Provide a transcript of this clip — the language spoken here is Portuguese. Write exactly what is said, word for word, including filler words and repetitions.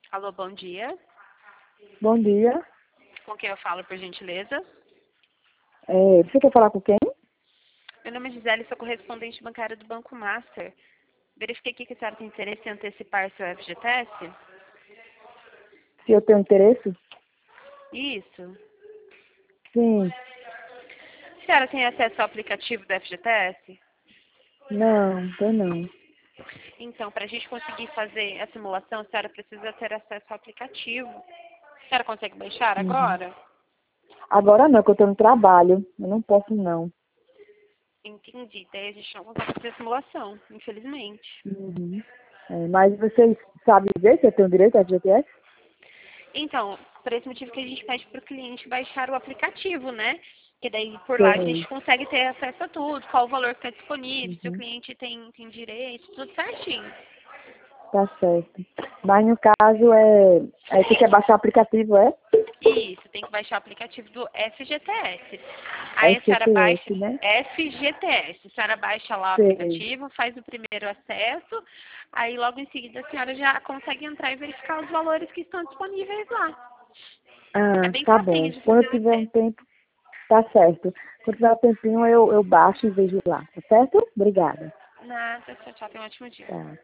Alô, bom dia. Bom dia. Com quem eu falo, por gentileza? É, você quer falar com quem? Meu nome é Gisele, sou correspondente bancária do Banco Master. Verifiquei aqui que a senhora tem interesse em antecipar seu F G T S? Se eu tenho interesse? Isso. Sim. A senhora tem acesso ao aplicativo do F G T S? Não, tem não. Então, para a gente conseguir fazer a simulação, a senhora precisa ter acesso ao aplicativo. A senhora consegue baixar Uhum. agora? Agora não, que eu tenho um trabalho. Eu não posso não. Entendi. Daí a gente não consegue fazer a simulação, infelizmente. Uhum. É, mas vocês sabem dizer se eu tenho direito a F G T S? Então, por esse motivo que a gente pede para o cliente baixar o aplicativo, né? Que daí por lá a gente Sei. consegue ter acesso a tudo, qual o valor que está disponível, se o Uhum. cliente tem, tem direito, tudo certinho. Tá certo. Mas no caso é. É você quer baixar o aplicativo, é? Isso, tem que baixar o aplicativo do F G T S. Aí a senhora baixa F G T S, né? F G T S. A senhora baixa lá o Sei. aplicativo, faz o primeiro acesso, aí logo em seguida a senhora já consegue entrar e verificar os valores que estão disponíveis lá. É Ah, bem tá facinho bom. de Quando fazer eu o tiver um acesso. tempo, tá certo. Quando tiver um tempinho, eu, eu baixo e vejo lá, tá certo? Obrigada. Nada, tchau, tchau, tenha um ótimo dia. Tá.